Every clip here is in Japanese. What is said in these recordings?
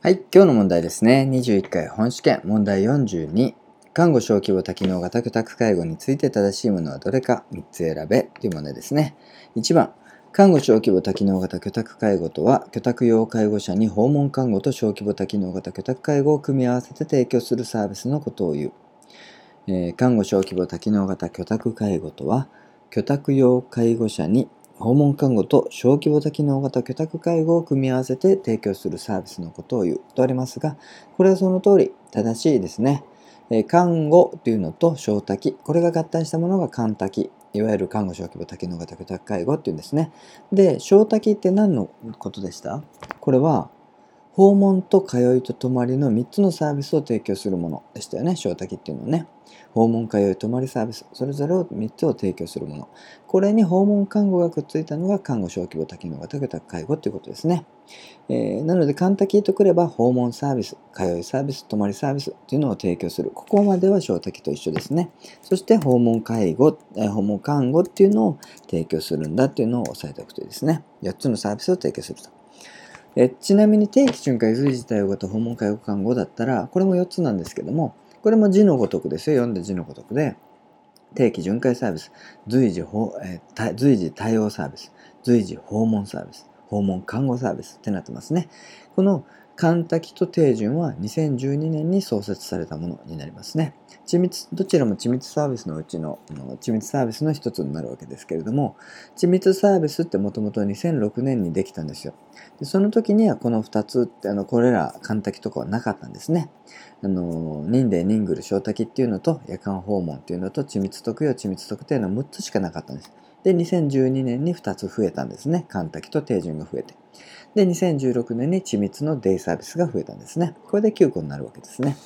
はい、今日の問題ですね。21回本試験問題42。看護小規模多機能型居宅介護について正しいものはどれか3つ選べという問題ですね。1番、看護小規模多機能型居宅介護とは、居宅用介護者に訪問看護と小規模多機能型居宅介護を組み合わせて提供するサービスのことを言う。看護小規模多機能型居宅介護とは、居宅用介護者に訪問看護と小規模多機能型居宅介護を組み合わせて提供するサービスのことを言うとありますが、これはその通り正しいですね。看護というのと小多機、これが合体したものが看多機、いわゆる看護小規模多機能型居宅介護っていうんですね。で、小多機って何のことでした？これは訪問と通いと泊まりの3つのサービスを提供するものでしたよね。小多機っていうのはね。訪問、通い、泊まりサービス、それぞれを3つを提供するもの。これに訪問看護がくっついたのが看護小規模多機能型居宅介護ということですね。なので、看多機とくれば訪問サービス、通いサービス、泊まりサービスというのを提供する。ここまでは小多機と一緒ですね。そして訪問介護、訪問看護っていうのを提供するんだっていうのを押さえておくといいですね。4つのサービスを提供すると。ちなみに定期巡回随時対応型訪問介護看護だったら、これも4つなんですけども、これも字のごとくですよ。読んで字のごとくで、定期巡回サービス、随時対応サービス、随時訪問サービス、訪問看護サービスってなってますね。この看多機と定順は2012年に創設されたものになりますね。どちらも緻密サービスのうちの緻密サービスの一つになるわけですけれども、緻密サービスってもともと2006年にできたんですよ。でその時にはこの2つってこれら看多機とかはなかったんですね。任デニングル小多機っていうのと夜間訪問っていうのと緻密特養緻密特定の6つしかなかったんです。で2012年に2つ増えたんですね。看多機と定順が増えて、で2016年に緻密のデイサービスが増えたんですね。これで9個になるわけですね。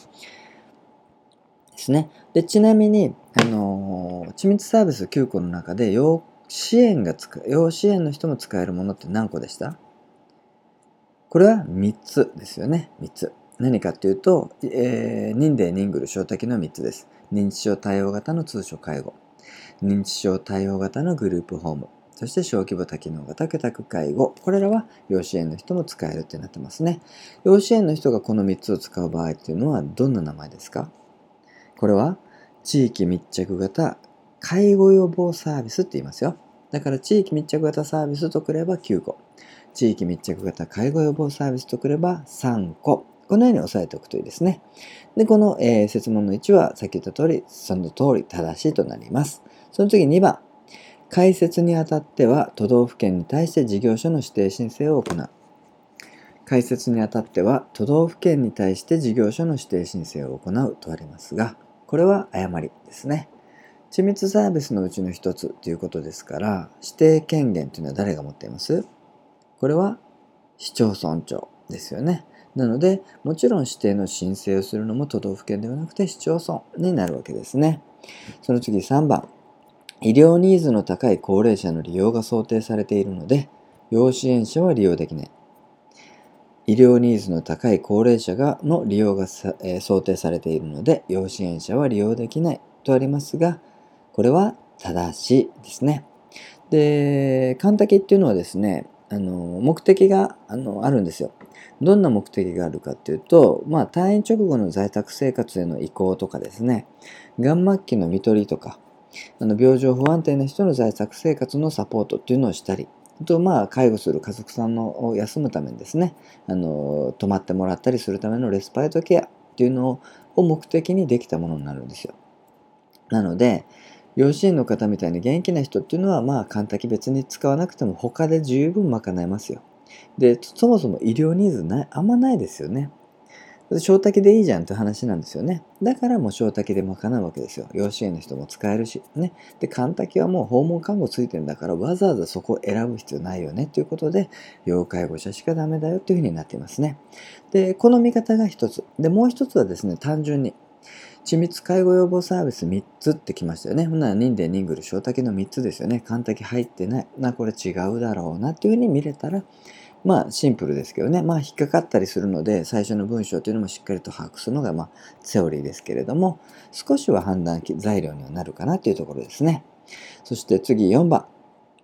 でちなみに、緻密サービス9個の中で要支援の人も使えるものって何個でした？これは3つですよね。3つ。何かっていうと、任デニングル小多機の3つです。認知症対応型の通所介護、認知症対応型のグループホーム、そして小規模多機能型居宅介護。これらは要支援の人も使えるってなってますね。要支援の人がこの3つを使う場合っていうのはどんな名前ですか？これは地域密着型介護予防サービスって言いますよ。だから地域密着型サービスとくれば9個。地域密着型介護予防サービスとくれば3個。このように押さえておくといいですね。で、この、設問の1はさっき言った通り、その通り正しいとなります。その次2番。開設にあたっては都道府県に対して事業所の指定申請を行う。開設にあたっては都道府県に対して事業所の指定申請を行うとありますが、これは誤りですね。緻密サービスのうちの一つということですから、指定権限というのは誰が持っています？これは市町村長ですよね。なので、もちろん指定の申請をするのも都道府県ではなくて市町村になるわけですね。その次3番。医療ニーズの高い高齢者の利用が想定されているので、要支援者は利用できない。医療ニーズの高い高齢者の利用が想定されているので、要支援者は利用できないとありますが、これは正しいですね。で、看多機っていうのはですね、目的があるんですよ。どんな目的があるかっていうと、退院直後の在宅生活への移行とかですね、がん末期の看取りとか、病状不安定な人の在宅生活のサポートっていうのをしたり、あと介護する家族さんを休むためにですね、泊まってもらったりするためのレスパイトケアっていうのを目的にできたものになるんですよ。なので、要支援の方みたいに元気な人っていうのは看多機別に使わなくても他で十分賄えますよ。で、そもそも医療ニーズあんまないですよね。小多機でいいじゃんって話なんですよね。だからもう小多機で賄うわけですよ。要支援の人も使えるし。ね。で、看多機はもう訪問看護ついてるんだからわざわざそこを選ぶ必要ないよねということで、要介護者しかダメだよというふうになっていますね。で、この見方が一つ。で、もう一つはですね、単純に緻密介護予防サービス3つってきましたよね。ほんなら任でニングル小多機の3つですよね。看多機入ってない。これ違うだろうなっていうふうに見れたら、シンプルですけどね。引っかかったりするので、最初の文章というのもしっかりと把握するのが、セオリーですけれども、少しは判断材料にはなるかなというところですね。そして次4番。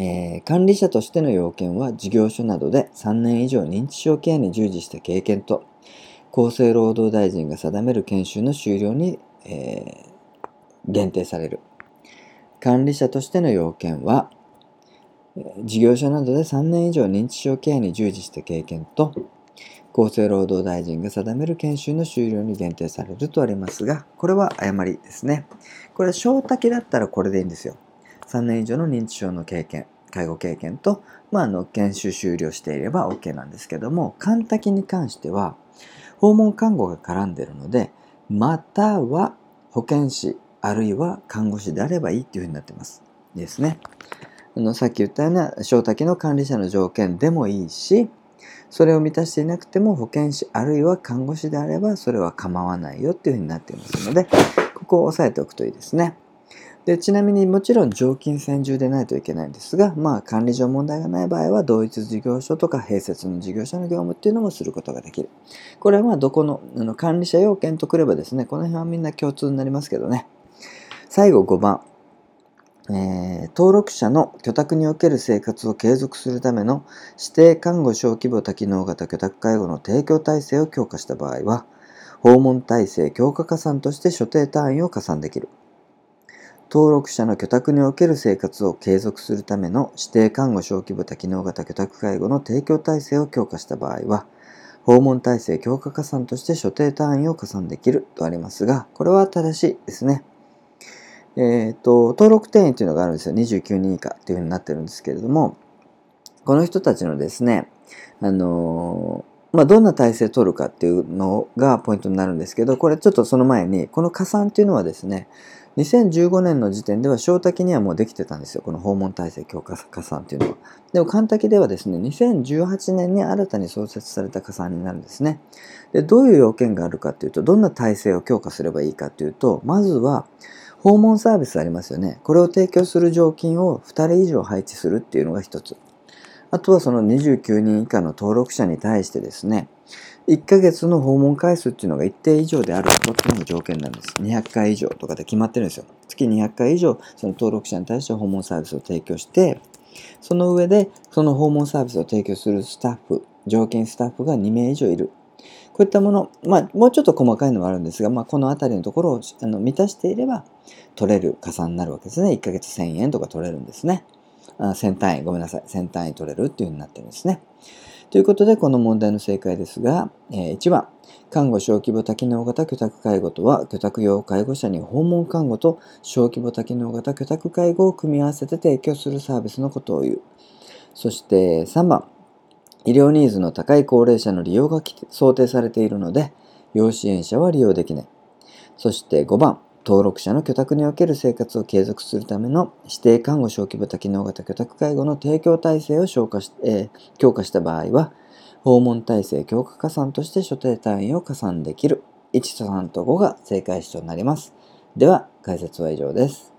管理者としての要件は事業所などで3年以上認知症ケアに従事した経験と厚生労働大臣が定める研修の終了に、限定される。管理者としての要件は事業所などで3年以上認知症ケアに従事した経験と厚生労働大臣が定める研修の終了に限定されるとありますが、これは誤りですね。これ小多だったらこれでいいんですよ。3年以上の認知症の経験、介護経験と、研修終了していれば OK なんですけども、簡多に関しては訪問看護が絡んでいるので、または保健師あるいは看護師であればいいっていうふうになってますですね。さっき言ったような小多の管理者の条件でもいいし、それを満たしていなくても保健師あるいは看護師であればそれは構わないよっていうふうになっていますので、ここを押さえておくといいですね。で、ちなみにもちろん常勤専従でないといけないんですが、管理上問題がない場合は同一事業所とか併設の事業所の業務っていうのもすることができる。これはどこの管理者要件とくればですね、この辺はみんな共通になりますけどね。最後5番。登録者の居宅における生活を継続するための指定看護小規模多機能型居宅介護の提供体制を強化した場合は、訪問体制強化加算として所定単位を加算できる。登録者の居宅における生活を継続するための指定看護小規模多機能型居宅介護の提供体制を強化した場合は、訪問体制強化加算として所定単位を加算できるとありますが、これは正しいですね。登録定員というのがあるんですよ。29人以下っていうふうになってるんですけれども、この人たちのですね、どんな体制を取るかっていうのがポイントになるんですけど、これちょっとその前に、この加算っていうのはですね、2015年の時点では小多にはもうできてたんですよ。この訪問体制強化加算っていうのは。でも簡多ではですね、2018年に新たに創設された加算になるんですね。で、どういう要件があるかっていうと、どんな体制を強化すればいいかっていうと、まずは、訪問サービスありますよね。これを提供する常勤を2人以上配置するっていうのが一つ。あとはその29人以下の登録者に対してですね、1ヶ月の訪問回数っていうのが一定以上であることっていうのが条件なんです。200回以上とかで決まってるんですよ。月200回以上その登録者に対して訪問サービスを提供して、その上でその訪問サービスを提供するスタッフ、常勤スタッフが2名以上いる。こういったもの、もうちょっと細かいのはあるんですが、このあたりのところを満たしていれば取れる加算になるわけですね。1ヶ月1000円とか取れるんですね。1000単位、ごめんなさい。1000単位取れるっていう風になってるんですね。ということで、この問題の正解ですが、1番、看護小規模多機能型居宅介護とは、居宅用介護者に訪問看護と小規模多機能型居宅介護を組み合わせて提供するサービスのことを言う。そして3番、医療ニーズの高い高齢者の利用が想定されているので、要支援者は利用できない。そして5番、登録者の居宅における生活を継続するための指定看護小規模多機能型居宅介護の提供体制を強化した場合は、訪問体制強化加算として所定単位を加算できる。1と3と5が正解詞となります。では、解説は以上です。